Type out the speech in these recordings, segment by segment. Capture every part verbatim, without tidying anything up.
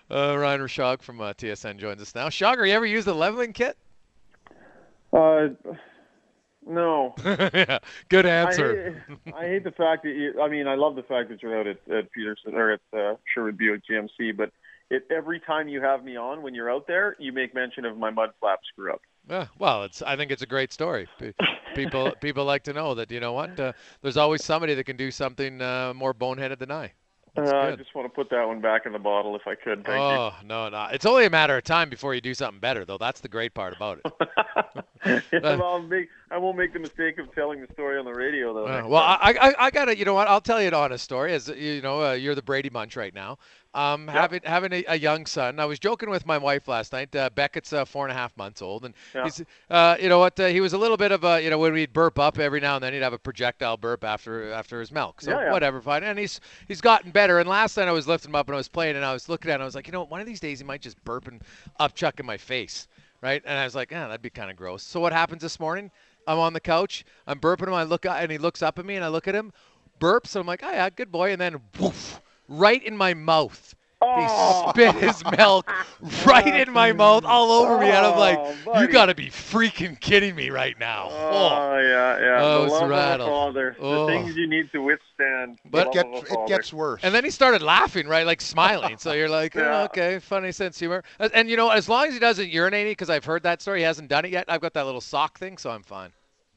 Uh, Ryan Rashog from uh, T S N joins us now. Shogger, you ever used the leveling kit? Uh, no. Yeah, good I answer. hate I hate the fact that you. I mean, I love the fact that you're out at, at Peterson or at uh, Sherwood Buick G M C, but it, every time you have me on when you're out there, you make mention of my mud flap screw up. Yeah, well, it's. I think it's a great story. Pe- People people like to know that you know what. Uh, there's always somebody that can do something uh, more boneheaded than I. Uh, That's I good. just want to put that one back in the bottle if I could. Thank you. Oh no, no, it's only a matter of time before you do something better, though. That's the great part about it. Yeah, Uh, I'll make, I won't make the mistake of telling the story on the radio though Uh, next well, time. I, I, I got to, you know what? I'll tell you an honest story. As you know, uh, you're the Brady Bunch right now. Um, Yep. having having a, a young son. I was joking with my wife last night. Uh, Beckett's uh, four and a half months old, and Yeah. he's, uh, you know what? Uh, he was a little bit of a, you know, when we'd burp up every now and then, he'd have a projectile burp after after his milk. So Yeah. Yeah. whatever, fine. And he's he's gotten better. And last night I was lifting him up and I was playing, and I was looking at, him, I was like, you know, one of these days he might just burp and upchuck in my face, right? And I was like, yeah, that'd be kind of gross. So what happens this morning? I'm on the couch. I'm burping him. I look and he looks up at me, and I look at him, burps. And I'm like, oh yeah, good boy. And then woof, right in my mouth. He Oh. spit his milk right in my mouth, all over me, and I'm like, Oh, "You buddy. got to be freaking kidding me right now!" Oh, Oh yeah, yeah. I The was love of a rattled. father. The Oh, things you need to withstand the but It love of gets a it father. gets worse. and then he started laughing, right, like smiling. So you're like, oh, Yeah. okay, funny sense of humor. And, and you know, as long as he doesn't urinate, because I've heard that story, he hasn't done it yet. I've got that little sock thing, so I'm fine.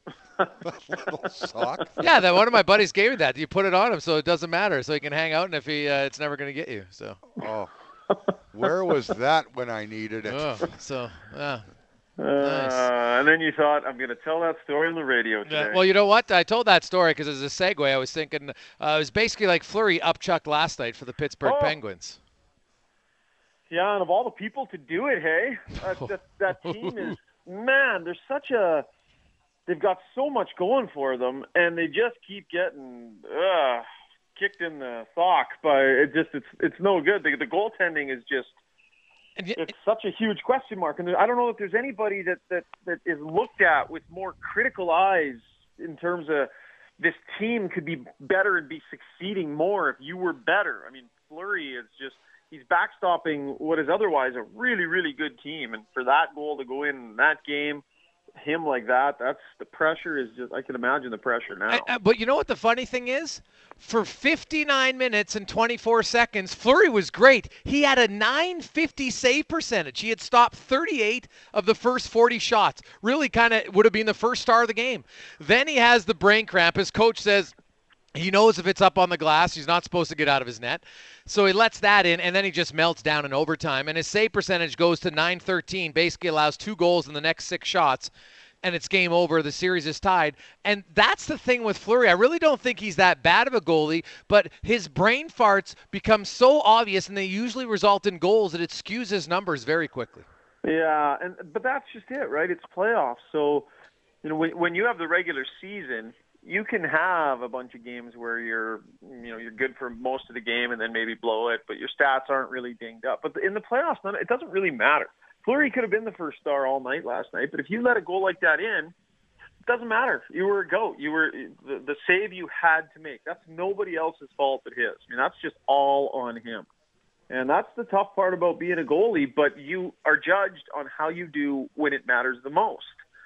Little sock. Yeah, that one of my buddies gave me that. You put it on him, so it doesn't matter. So he can hang out, and if he, uh, it's never gonna get you. So, Oh, where was that when I needed it? oh, so yeah, Uh, nice. and then you thought, I'm going to tell that story on the radio Yeah, today. well, you know what? I told that story because as a segue, I was thinking uh, it was basically like Fleury upchucked last night for the Pittsburgh Oh, Penguins. yeah, and of all the people to do it, hey, that, that, that team is, man, there's such a, they've got so much going for them, and they just keep getting uh, kicked in the sock by, it just, it's it's no good. The, the goaltending is just, And y- it's such a huge question mark, and I don't know if there's anybody that, that, that is looked at with more critical eyes in terms of this team could be better and be succeeding more if you were better. I mean, Fleury is just, he's backstopping what is otherwise a really, really good team, and for that goal to go in that game, him like that, that's the pressure is just, I can imagine the pressure I, now. I, but you know what the funny thing is? For fifty-nine minutes and twenty-four seconds, Fleury was great. He had a nine fifty save percentage. He had stopped thirty-eight of the first forty shots. Really kind of would have been the first star of the game. Then he has the brain cramp. His coach says, he knows if it's up on the glass, he's not supposed to get out of his net. So he lets that in, and then he just melts down in overtime. And his save percentage goes to nine thirteen, basically allows two goals in the next six shots, and it's game over. The series is tied. And that's the thing with Fleury. I really don't think he's that bad of a goalie, but his brain farts become so obvious, and they usually result in goals that it skews his numbers very quickly. Yeah, and but that's just it, right? It's playoffs, so you know when when you have the regular season, you can have a bunch of games where you're you know you're good for most of the game and then maybe blow it, but your stats aren't really dinged up. But in the playoffs, none, it doesn't really matter. Fleury could have been the first star all night last night, but if you let a goal like that in, it doesn't matter. You were a goat. You were the, the save you had to make. That's nobody else's fault but his. I mean, that's just all on him. And that's the tough part about being a goalie, but you are judged on how you do when it matters the most.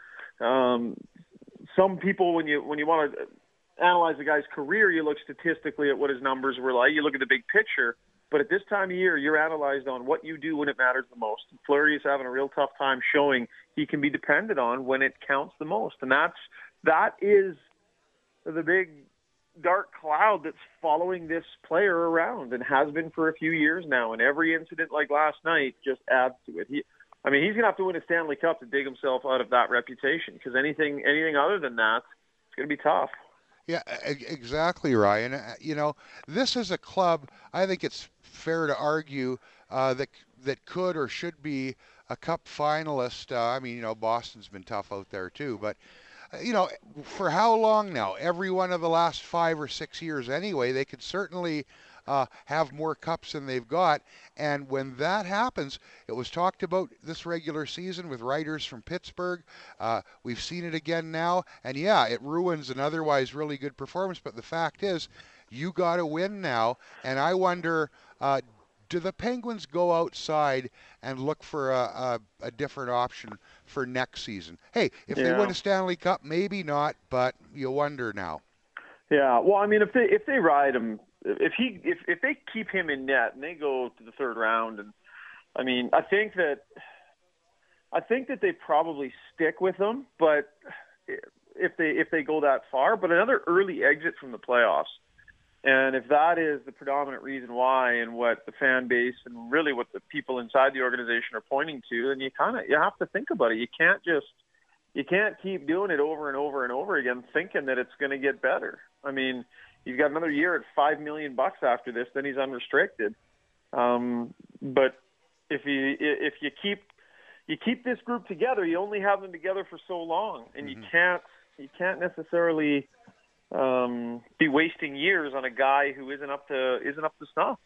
Um, some people, when you when you want to analyze a guy's career, you look statistically at what his numbers were like. You look at the big picture. But at this time of year, you're analyzed on what you do when it matters the most. Fleury is having a real tough time showing he can be depended on when it counts the most. And that's that is the big dark cloud that's following this player around and has been for a few years now. And every incident like last night just adds to it. He, I mean, he's going to have to win a Stanley Cup to dig himself out of that reputation, because anything, anything other than that, it's going to be tough. Yeah, e- exactly, Ryan. Uh, You know, this is a club. I think it's fair to argue uh, that that could or should be a Cup finalist. Uh, I mean, you know, Boston's been tough out there too, but uh, you know, for how long now? Every one of the last five or six years, anyway. They could certainly uh, have more cups than they've got. And when that happens, it was talked about this regular season with writers from Pittsburgh. Uh, we've seen it again now, and yeah, it ruins an otherwise really good performance. But the fact is, you got to win now, and I wonder. Uh, do the Penguins go outside and look for a, a, a different option for next season? Hey, if Yeah. they win a Stanley Cup, maybe not, but you wonder now. Yeah, well, I mean, if they if they ride him, if he if if they keep him in net and they go to the third round, and I mean, I think that I think that they probably stick with him, but if they if they go that far, but another early exit from the playoffs, and if that is the predominant reason why, and what the fan base and really what the people inside the organization are pointing to, then you kind of you have to think about it. You can't just You can't keep doing it over and over and over again, thinking that it's going to get better. I mean, you've got another year at five million bucks after this, then he's unrestricted. Um, but if you if you keep you keep this group together, you only have them together for so long, and Mm-hmm. you can't you can't necessarily um, be wasting years on a guy who isn't up to isn't up to snuff.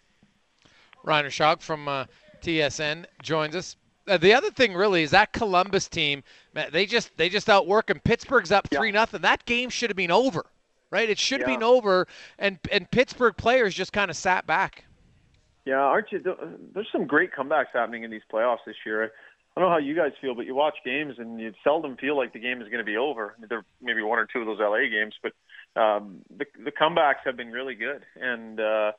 Reiner Schog from uh, T S N joins us. Uh, the other thing really is that Columbus team, man, they just they just outwork him. Pittsburgh's up three nothing. That game should have been over, right? It should have Yeah. been over, and and Pittsburgh players just kind of sat back. Yeah, aren't you? There's some great comebacks happening in these playoffs this year. I don't know how you guys feel, but you watch games and you seldom feel like the game is going to be over. There maybe one or two of those L A games, but um, the the comebacks have been really good. And uh,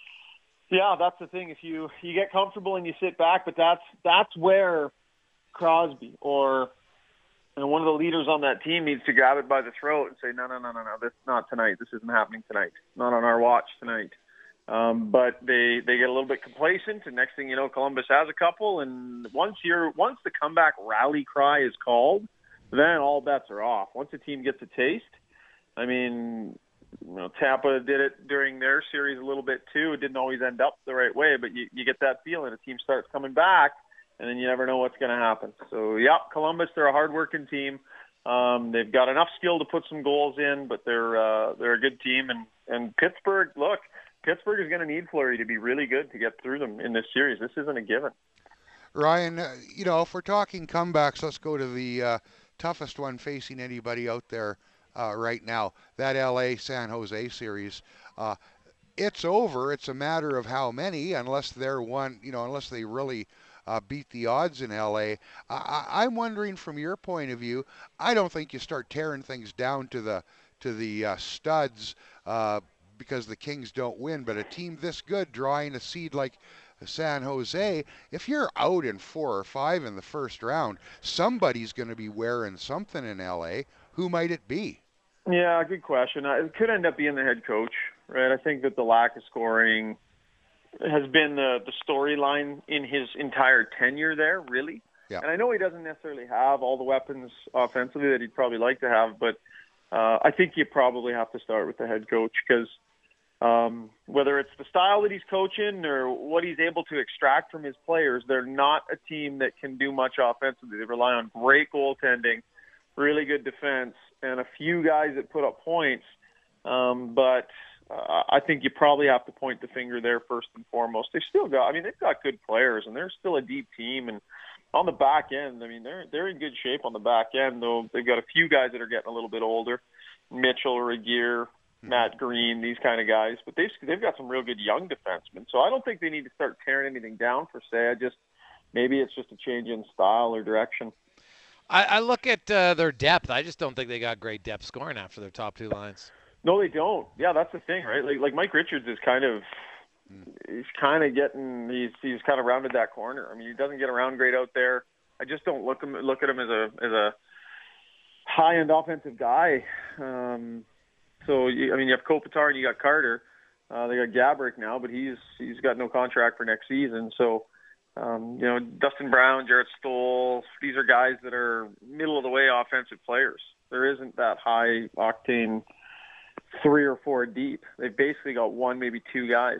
yeah, that's the thing. If you you get comfortable and you sit back, but that's that's where Crosby or you know, one of the leaders on that team needs to grab it by the throat and say, no, no, no, no, no, this not tonight. This isn't happening tonight. Not on our watch tonight. Um, but they, they get a little bit complacent, and next thing you know, Columbus has a couple. And once you're once the comeback rally cry is called, then all bets are off. Once a team gets a taste, I mean, you know, Tampa did it during their series a little bit too. It didn't always end up the right way, but you, you get that feeling. A team starts coming back, and then you never know what's going to happen. So, yeah, Columbus, they're a hard-working team. Um, they've got enough skill to put some goals in, but they're uh, they're a good team. And, and Pittsburgh, look, Pittsburgh is going to need Fleury to be really good to get through them in this series. This isn't a given. Ryan, uh, you know, if we're talking comebacks, let's go to the uh, toughest one facing anybody out there uh, right now, that L A San Jose series. Uh, it's over. It's a matter of how many, unless they're one, you know, unless they really uh, beat the odds in L A. I, I'm wondering from your point of view, I don't think you start tearing things down to the to the uh, studs uh, because the Kings don't win, but a team this good drawing a seed like San Jose, if you're out in four or five in the first round, somebody's going to be wearing something in L A. Who might it be? Yeah, good question. Uh, It could end up being the head coach, right? I think that the lack of scoring has been the, the storyline in his entire tenure there, really. Yeah. And I know he doesn't necessarily have all the weapons offensively that he'd probably like to have, but uh, I think you probably have to start with the head coach because um, whether it's the style that he's coaching or what he's able to extract from his players, they're not a team that can do much offensively. They rely on great goaltending, really good defense, and a few guys that put up points. Um, but uh, I think you probably have to point the finger there first and foremost. They've still got, I mean, they've got good players, and they're still a deep team. And on the back end, I mean, they're they're in good shape on the back end, though they've got a few guys that are getting a little bit older. Mitchell, Regier, Matt Green, these kind of guys. But they've, they've got some real good young defensemen. So I don't think they need to start tearing anything down per se. I just, maybe it's just a change in style or direction. I, I look at uh, their depth. I just don't think they got great depth scoring after their top two lines. No, they don't. Yeah, that's the thing, right? Like, like Mike Richards is kind of, he's kind of getting, he's he's kind of rounded that corner. I mean, he doesn't get around great out there. I just don't look him look at him as a as a high end offensive guy. Um, so you, I mean, you have Kopitar and you got Carter. Uh, they got Gabrick now, but he's he's got no contract for next season. So. Um, you know, Dustin Brown, Jarrett Stoll, these are guys that are middle of the way offensive players. There isn't that high octane three or four deep. They've basically got one, maybe two guys.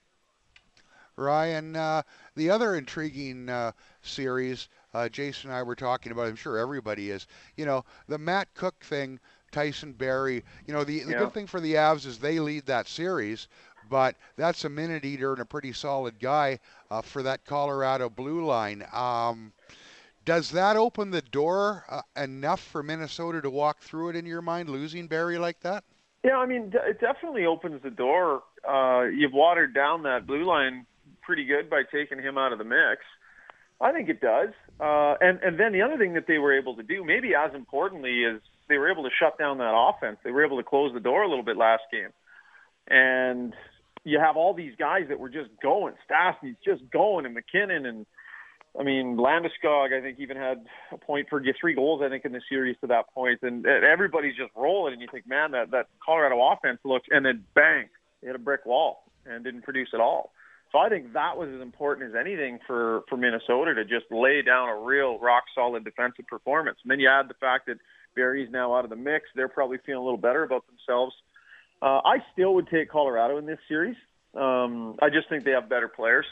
Ryan, uh, the other intriguing uh, series, uh, Jason and I were talking about, I'm sure everybody is, you know, the Matt Cook thing, Tyson Barrie, you know, the, the Yeah. good thing for the Avs is they lead that series, but that's a minute eater and a pretty solid guy uh, for that Colorado blue line. Um, does that open the door uh, enough for Minnesota to walk through it in your mind, losing Barrie like that? Yeah, I mean, it definitely opens the door. Uh, you've watered down that blue line pretty good by taking him out of the mix? I think it does. Uh, and, and then the other thing that they were able to do, maybe as importantly, is they were able to shut down that offense. They were able to close the door a little bit last game. And you have all these guys that were just going. Stastny's just going, and McKinnon, and I mean, Landeskog, I think, even had a point per get three goals, I think, in the series to that point. And everybody's just rolling, and you think, man, that, that Colorado offense looks, and then bang, they hit a brick wall and didn't produce at all. So I think that was as important as anything for, for Minnesota to just lay down a real rock-solid defensive performance. And then you add the fact that Barrie's now out of the mix. They're probably feeling a little better about themselves. Uh, I still would take Colorado in this series. Um, I just think they have better players.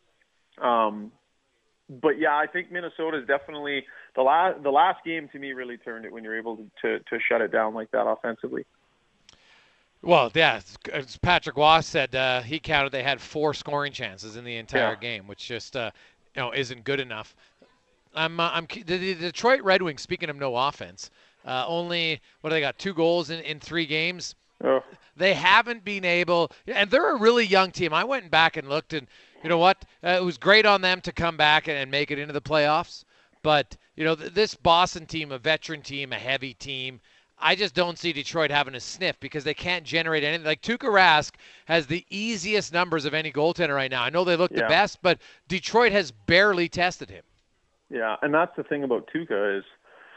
Um, but, yeah, I think Minnesota is definitely the last, the last game to me really turned it when you're able to, to, to shut it down like that offensively. Well, yeah, as Patrick Waugh said, uh, he counted they had four scoring chances in the entire yeah. game, which just uh, you know isn't good enough. I'm, uh, I'm the, the Detroit Red Wings. Speaking of no offense, uh, only what do they got? Two goals in, in three games. Oh. They haven't been able, and they're a really young team. I went back and looked, and you know what? Uh, it was great on them to come back and, and make it into the playoffs. But you know, th- this Boston team, a veteran team, a heavy team. I just don't see Detroit having a sniff because they can't generate anything. Like Tuukka Rask has the easiest numbers of any goaltender right now. I know they look yeah. the best, but Detroit has barely tested him. Yeah, and that's the thing about Tuukka is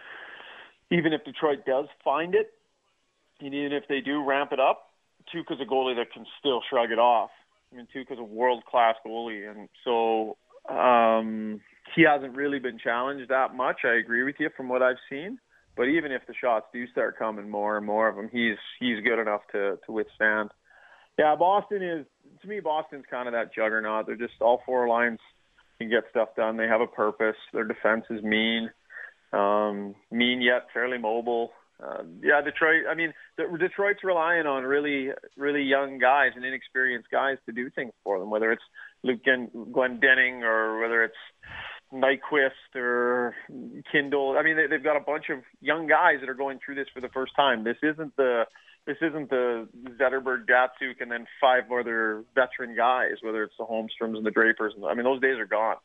even if Detroit does find it, and even if they do ramp it up, Tuukka's a goalie that can still shrug it off. I mean, Tuukka's a world-class goalie, and so um, he hasn't really been challenged that much. I agree with you from what I've seen. But even if the shots do start coming more and more of them, he's he's good enough to, to withstand. Yeah, Boston is, to me, Boston's kind of that juggernaut. They're just all four lines can get stuff done. They have a purpose. Their defense is mean, um, mean yet fairly mobile. Uh, yeah, Detroit, I mean, the, Detroit's relying on really, really young guys and inexperienced guys to do things for them, whether it's Luke Gen- Glendening or whether it's Nyquist or Kindle. I mean, they, they've got a bunch of young guys that are going through this for the first time. This isn't the this isn't the Zetterberg, Datsuk, and then five other veteran guys, whether it's the Holmstroms and the Drapers. I mean, those days are gone.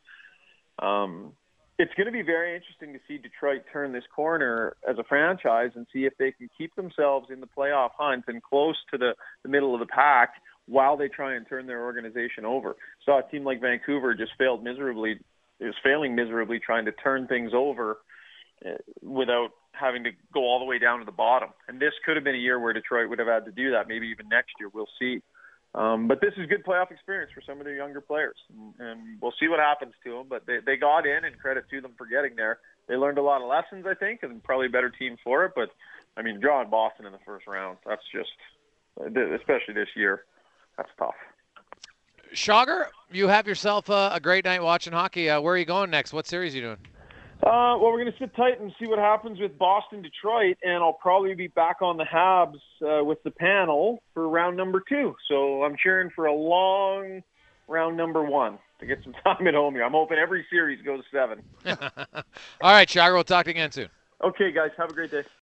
Um, it's going to be very interesting to see Detroit turn this corner as a franchise and see if they can keep themselves in the playoff hunt and close to the, the middle of the pack while they try and turn their organization over. So a team like Vancouver just failed miserably is failing miserably trying to turn things over uh, without having to go all the way down to the bottom. And this could have been a year where Detroit would have had to do that, maybe even next year. We'll see. Um, but this is good playoff experience for some of their younger players. And, and we'll see what happens to them. But they, they got in, and credit to them for getting there. They learned a lot of lessons, I think, and probably a better team for it. But, I mean, drawing Boston in the first round, that's just, especially this year, that's tough. Schauger, you have yourself a, a great night watching hockey. Uh, where are you going next? What series are you doing? Uh, well, we're going to sit tight and see what happens with Boston-Detroit, and I'll probably be back on the Habs uh, with the panel for round number two. So I'm cheering for a long round number one to get some time at home here. I'm hoping every series goes seven. All right, Schauger, we'll talk to you again soon. Okay, guys, have a great day.